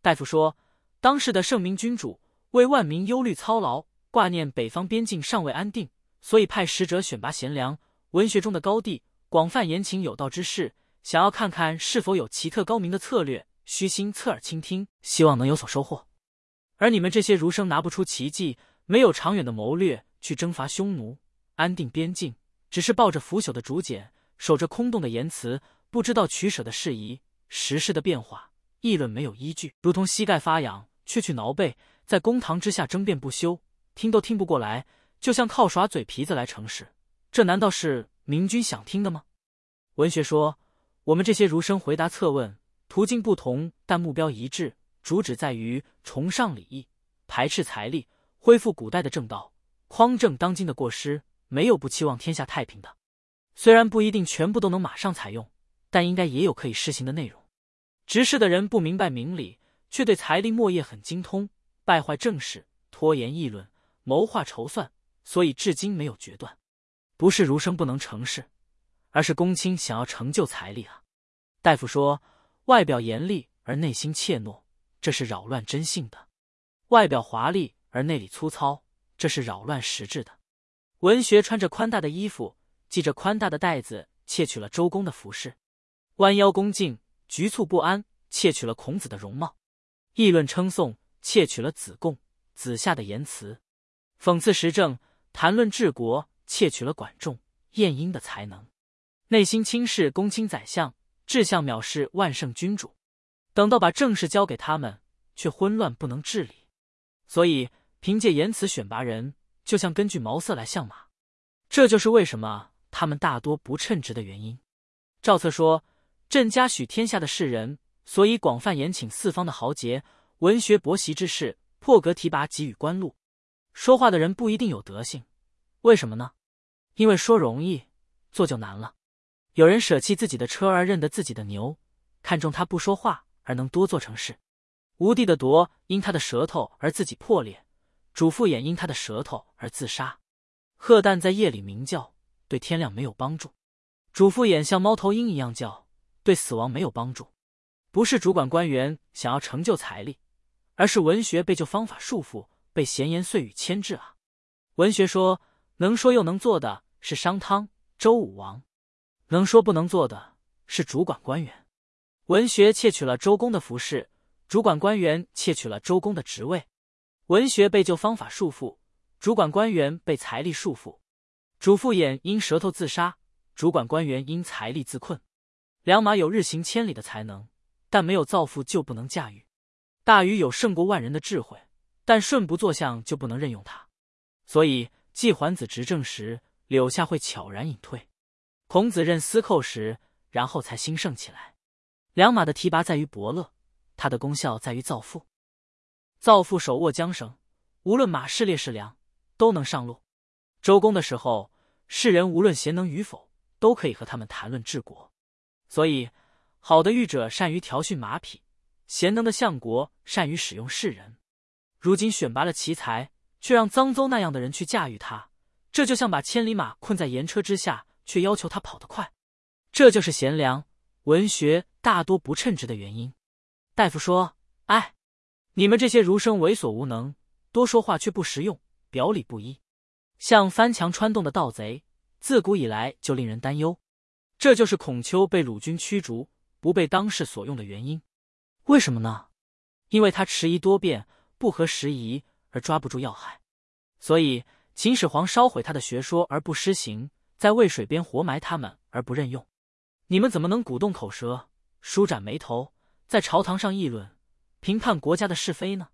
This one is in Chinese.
大夫说，当世的圣明君主为万民忧虑操劳，挂念北方边境尚未安定，所以派使者选拔贤良、文学中的高第，广泛言请有道之士，想要看看是否有奇特高明的策略，虚心侧耳倾听，希望能有所收获。而你们这些儒生拿不出奇迹，没有长远的谋略去征伐匈奴、安定边境，只是抱着腐朽的竹简，守着空洞的言辞，不知道取舍的事宜、时事的变化，议论没有依据，如同膝盖发痒却去挠背，在公堂之下争辩不休，听都听不过来，就像靠耍嘴皮子来成事，这难道是明君想听的吗？文学说，我们这些儒生回答策问，途径不同，但目标一致，主旨在于崇尚礼义，排斥财力，恢复古代的正道，匡正当今的过失，没有不期望天下太平的。虽然不一定全部都能马上采用，但应该也有可以施行的内容。执事的人不明白明理，却对财力墨业很精通，败坏政事，拖延议论，谋划筹算，所以至今没有决断。不是儒生不能成事，而是公卿想要成就财力啊。大夫说，外表严厉而内心怯懦，这是扰乱真性的；外表华丽而内里粗糙，这是扰乱实质的。文学穿着宽大的衣服，系着宽大的带子，窃取了周公的服饰；弯腰恭敬，局促不安，窃取了孔子的容貌；议论称颂，窃取了子贡、子夏的言辞；讽刺时政，谈论治国，窃取了管仲、晏婴的才能；内心轻视公卿宰相，志向藐视万圣君主。等到把政事交给他们，却混乱不能治理。所以凭借言辞选拔人，就像根据毛色来相马。这就是为什么他们大多不称职的原因。赵策说，朕嘉许天下的士人，所以广泛延请四方的豪杰、文学博习之士，破格提拔给予官禄。说话的人不一定有德性，为什么呢？因为说容易，做就难了。有人舍弃自己的车而认得自己的牛，看重他不说话而能多做成事。吴地的铎因他的舌头而自己破裂，主父偃因他的舌头而自杀。鹤蛋在夜里鸣叫，对天亮没有帮助；主父偃像猫头鹰一样叫，对死亡没有帮助。不是主管官员想要成就财力，而是文学被旧方法束缚，被闲言碎语牵制啊。文学说，能说又能做的是商汤、周武王，能说不能做的是主管官员。文学窃取了周公的服饰，主管官员窃取了周公的职位。文学被旧方法束缚，主管官员被财力束缚。主父偃因舌头自杀，主管官员因财力自困。良马有日行千里的才能，但没有造父就不能驾驭。大禹有胜过万人的智慧，但舜不做相就不能任用他。所以季桓子执政时，柳下惠悄然隐退；孔子任司寇时，然后才兴盛起来。良马的提拔在于伯乐，他的功效在于造父。造父手握缰绳，无论马是劣是良，都能上路。周公的时候，士人无论贤能与否，都可以和他们谈论治国。所以好的御者善于调训马匹，贤能的相国善于使用士人。如今选拔了奇才，却让臧邹那样的人去驾驭他，这就像把千里马困在盐车之下，却要求他跑得快。这就是贤良、文学大多不称职的原因。大夫说，哎，你们这些儒生猥琐无能，多说话却不实用，表里不一，像翻墙穿洞的盗贼，自古以来就令人担忧。这就是孔丘被鲁军驱逐，不被当世所用的原因。为什么呢？因为他迟疑多变，不合时宜，而抓不住要害。所以秦始皇烧毁他的学说而不施行，在渭水边活埋他们而不任用。你们怎么能鼓动口舌，舒展眉头，在朝堂上议论，评判国家的是非呢？